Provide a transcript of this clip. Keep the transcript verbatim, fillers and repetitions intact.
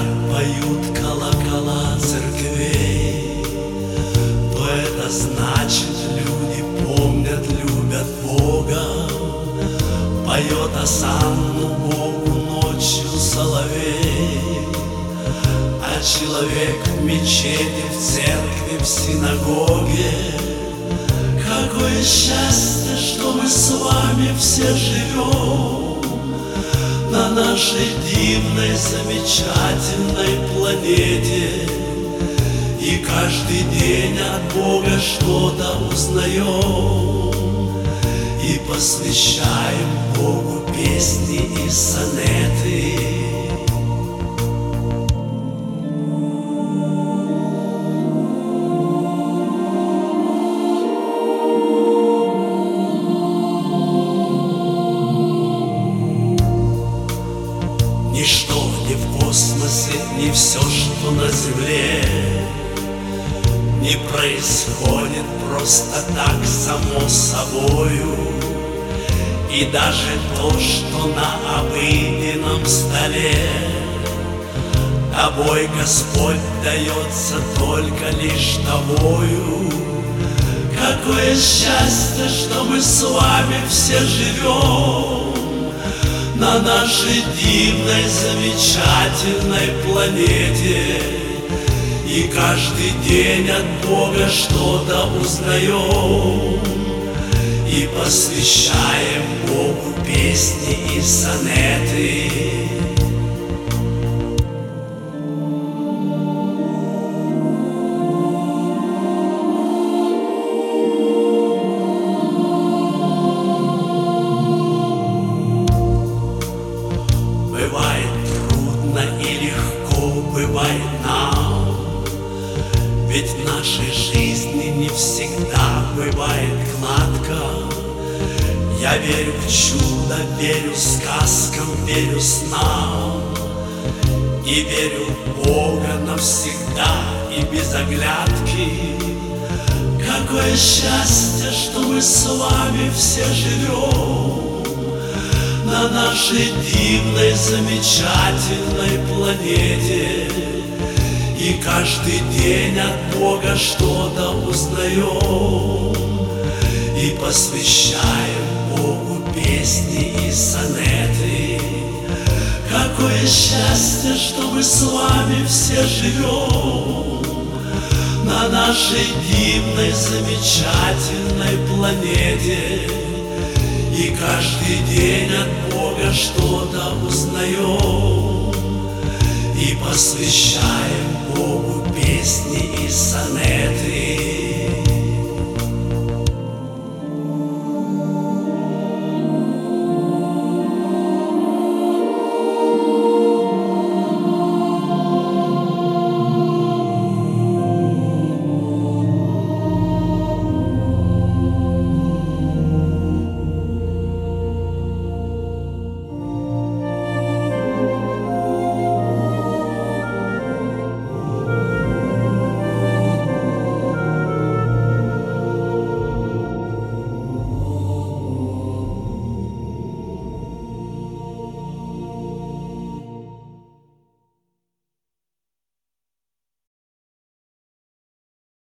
звонят, поют колокола церквей, то это значит, люди помнят, любят Бога. Поет осанну Богу ночью соловей, а человек в мечети, в церкви, в синагоге. Какое счастье, что мы с вами все живем на нашей дивной, замечательной планете, и каждый день от Бога что-то узнаем, и посвящаем Богу песни и сонеты. Ничто ни в космосе, ни все, что на земле, не происходит просто так само собою. И даже то, что на обыденном столе тобой Господь дается только лишь тобою. Какое счастье, что мы с вами все живем на нашей дивной, замечательной планете, и каждый день от Бога что-то узнаем, и посвящаем Богу песни и сонеты. Бывает трудно и легко, бывает нам, ведь в нашей жизни не всегда бывает гладко. Я верю в чудо, верю сказкам, верю снам, и верю в Бога навсегда и без оглядки. Какое счастье, что мы с вами все живем на нашей дивной, замечательной планете, и каждый день от Бога что-то узнаем, и посвящаем Богу песни и сонеты. Какое счастье, что мы с вами все живем на нашей дивной, замечательной планете, и каждый день от Бога что-то узнаем, и посвящаем Богу песни и сонеты.